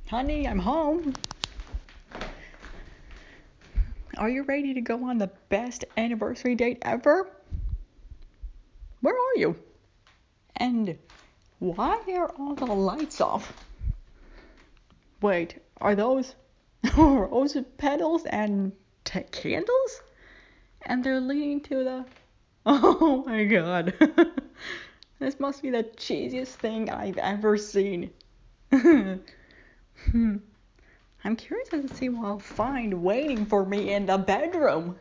Honey, I'm home. Are you ready to go on the best anniversary date ever? Where are you? And why are all the lights off? Wait, are those rose petals and candles? And they're leading to the... Oh my god. This must be the cheesiest thing I've ever seen. I'm curious to see what I'll find waiting for me in the bedroom.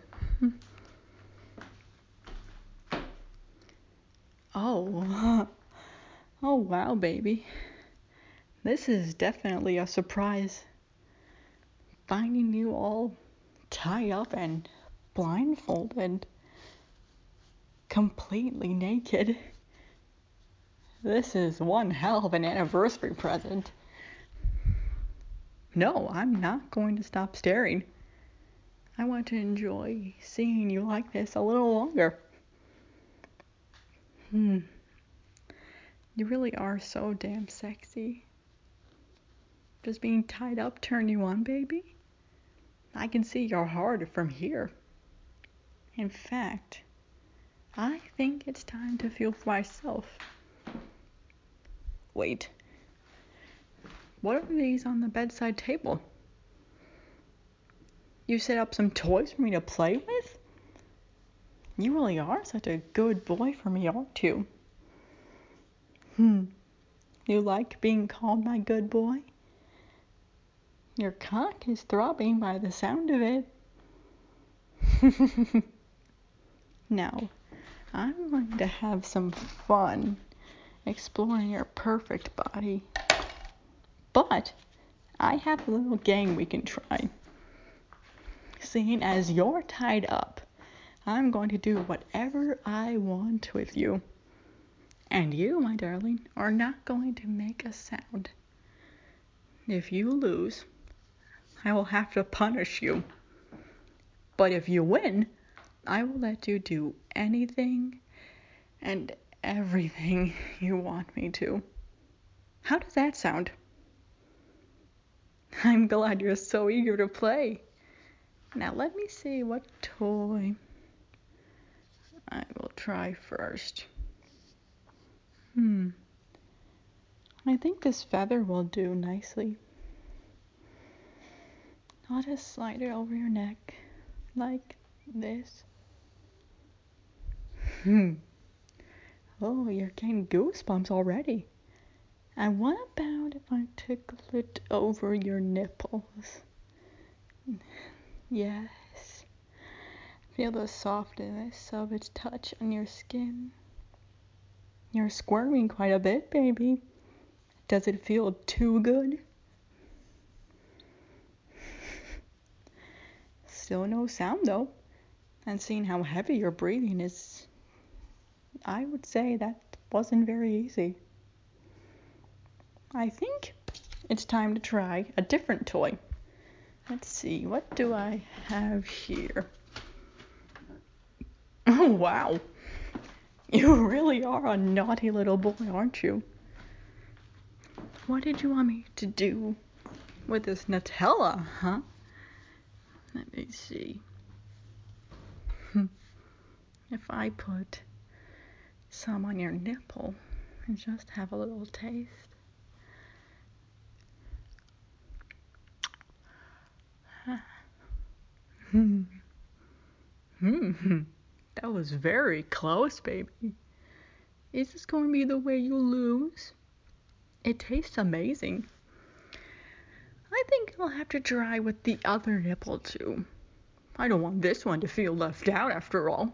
Oh. Oh wow, baby. This is definitely a surprise. Finding you all tied up and blindfolded. Completely naked. This is one hell of an anniversary present. No, I'm not going to stop staring. I want to enjoy seeing you like this a little longer. You really are so damn sexy. Does being tied up turn you on, baby? I can see your heart from here. In fact, I think it's time to feel for myself. Wait. What are these on the bedside table? You set up some toys for me to play with? You really are such a good boy for me, aren't you? You like being called my good boy? Your cock is throbbing by the sound of it. Now, I'm going to have some fun exploring your perfect body. But I have a little game we can try. Seeing as you're tied up, I'm going to do whatever I want with you. And you, my darling, are not going to make a sound. If you lose, I will have to punish you. But if you win, I will let you do anything and everything you want me to. How does that sound? I'm glad you're so eager to play. Now let me see what toy I will try first. I think this feather will do nicely. I'll just slide it over your neck like this. Oh, you're getting goosebumps already. And what about if I tickle it over your nipples? Yes. Feel the softness of its touch on your skin. You're squirming quite a bit, baby. Does it feel too good? Still no sound though. And seeing how heavy your breathing is, I would say that wasn't very easy. I think it's time to try a different toy. Let's see, what do I have here? Oh, wow. You really are a naughty little boy, aren't you? What did you want me to do with this Nutella, huh? Let me see. If I put some on your nipple and just have a little taste. That was very close, baby. Is this going to be the way you lose? It tastes amazing. I think I'll have to try with the other nipple too. I don't want this one to feel left out after all.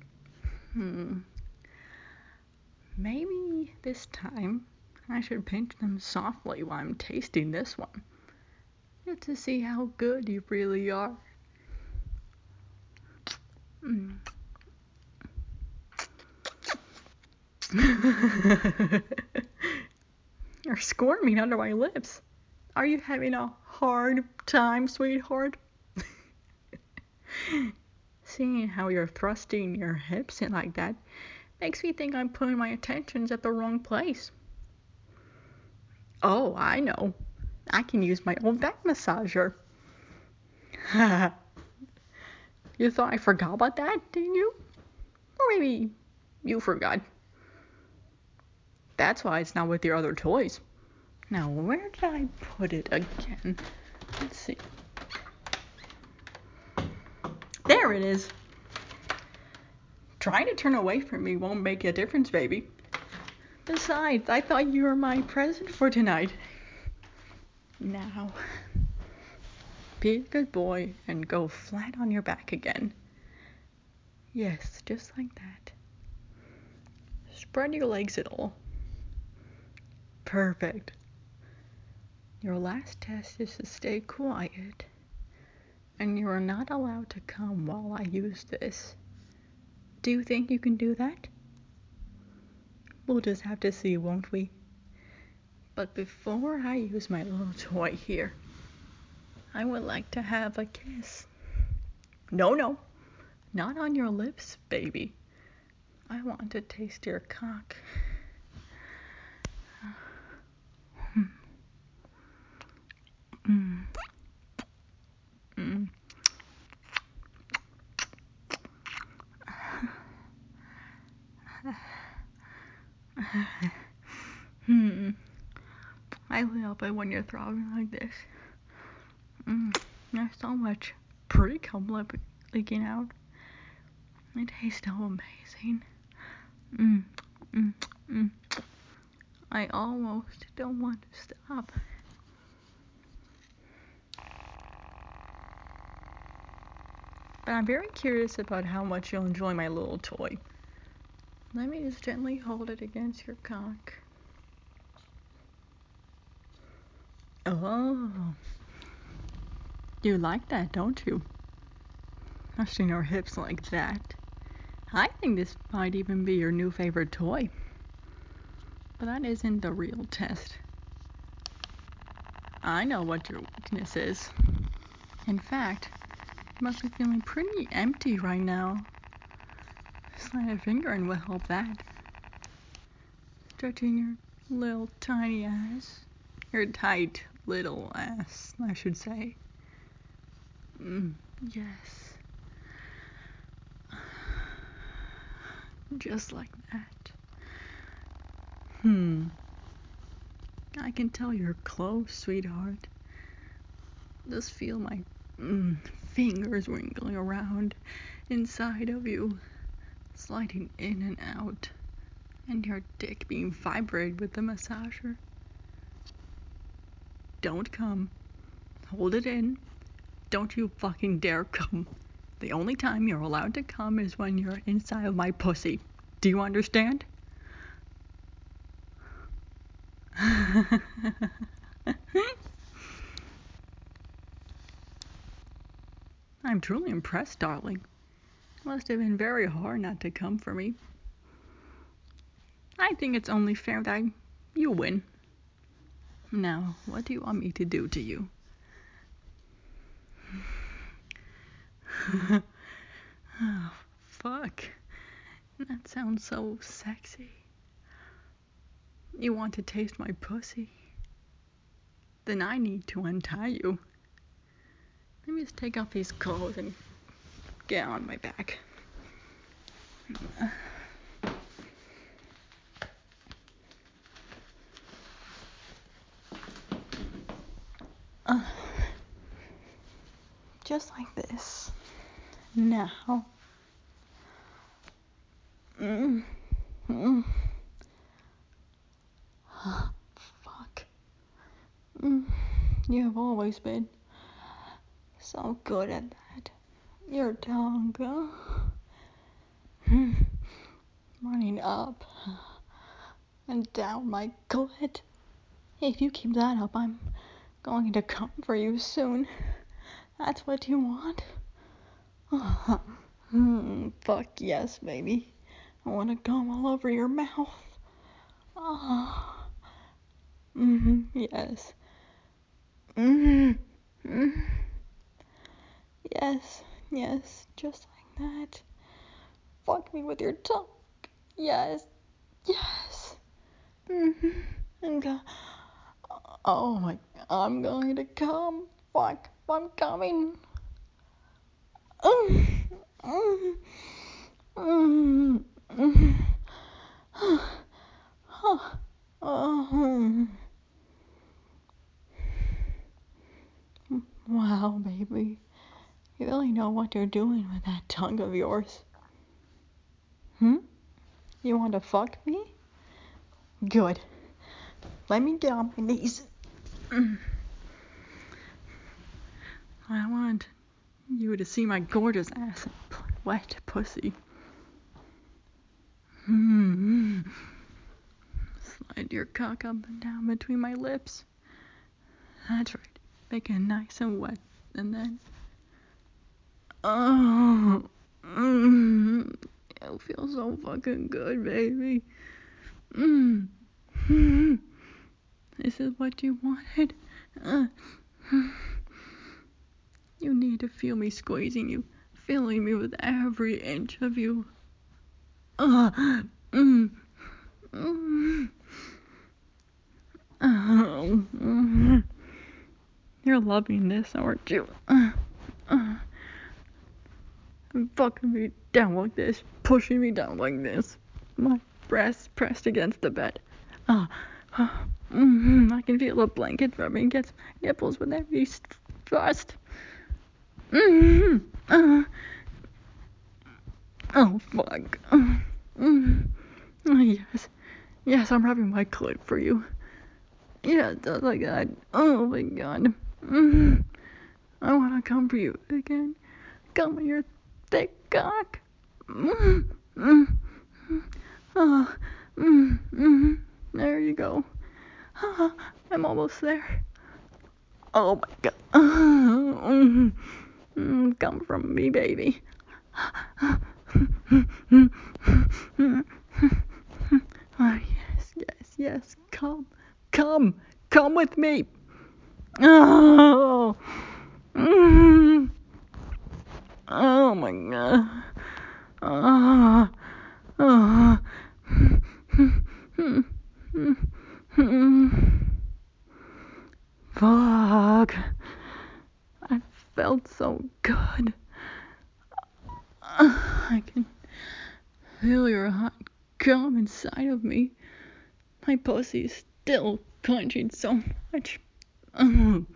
Maybe this time I should pinch them softly while I'm tasting this one. Just to see how good you really are. You're squirming under my lips. Are you having a hard time, sweetheart? Seeing how you're thrusting your hips in like that makes me think I'm putting my attentions at the wrong place. Oh, I know. I can use my own back massager. You thought I forgot about that, didn't you? Or maybe you forgot. That's why it's not with your other toys. Now, where did I put it again? Let's see. There it is. Trying to turn away from me won't make a difference, baby. Besides, I thought you were my present for tonight. Now, be a good boy and go flat on your back again. Yes, just like that. Spread your legs at all. Perfect. Your last test is to stay quiet. And you are not allowed to come while I use this. Do you think you can do that? We'll just have to see, won't we? But before I use my little toy here, I would like to have a kiss. No, not on your lips, baby. I want to taste your cock. Mm. Mm. I love it when you're throbbing like this. There's so much pre-cum leaking out. It tastes so amazing. I almost don't want to stop. But I'm very curious about how much you'll enjoy my little toy. Let me just gently hold it against your cock. Oh. You like that, don't you? Touching your hips like that. I think this might even be your new favorite toy. But that isn't the real test. I know what your weakness is. In fact, you must be feeling pretty empty right now. Slide a finger in will help that. Stretching your little tiny ass. Your tight little ass, I should say. Yes. Just like that. I can tell you're close, sweetheart. Just feel my fingers wrinkling around inside of you, sliding in and out, and your dick being vibrated with the massager. Don't come. Hold it in. Don't you fucking dare come. The only time you're allowed to come is when you're inside of my pussy. Do you understand? I'm truly impressed, darling. It must have been very hard not to come for me. I think it's only fair that you win. Now, what do you want me to do to you? Oh, fuck. That sounds so sexy. You want to taste my pussy? Then I need to untie you. Let me just take off these clothes and get on my back. Just like this. Now. Fuck. You have always been so good at that. Your tongue, running up and down my clit. If you keep that up, I'm going to come for you soon. That's what you want? Fuck yes, baby. I want to come all over your mouth. Yes. Yes, just like that. Fuck me with your tongue. Yes. And oh my, I'm going to come. Fuck, I'm coming. Wow, baby. You really know what you're doing with that tongue of yours. You want to fuck me? Good. Let me get on my knees. I want you to see my gorgeous ass and wet pussy. Slide your cock up and down between my lips. That's right. Make it nice and wet. And then... Oh. It feels so fucking good, baby. This is what you wanted? You need to feel me squeezing you, filling me with every inch of you. You're loving this, aren't you? Fucking me down like this, pushing me down like this. My breasts pressed against the bed. I can feel a blanket rubbing against my nipples with every thrust. Oh, fuck. Yes, I'm rubbing my clit for you. Yeah, it does like that. Oh my god. I wanna come for you again. Come on your thick cock. There you go. I'm almost there. Oh my god. Come from me, baby. Yes. Come with me. Oh my god. Fuck. I felt so good. I can feel your hot cum inside of me. My pussy is still clenching so much. Oh,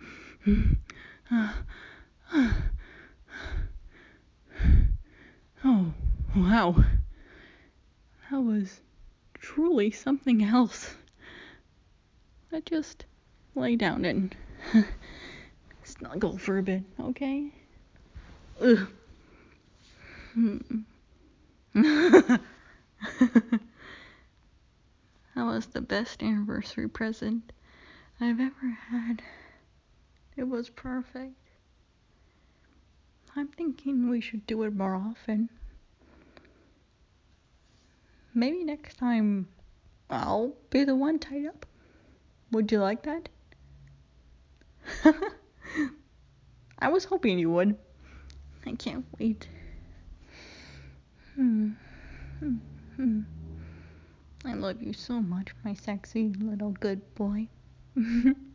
wow. That was truly something else. I just lay down and snuggle for a bit, okay? Ugh. That was the best anniversary present I've ever had. It was perfect. I'm thinking we should do it more often. Maybe next time I'll be the one tied up. Would you like that? I was hoping you would. I can't wait. I love you so much, my sexy little good boy.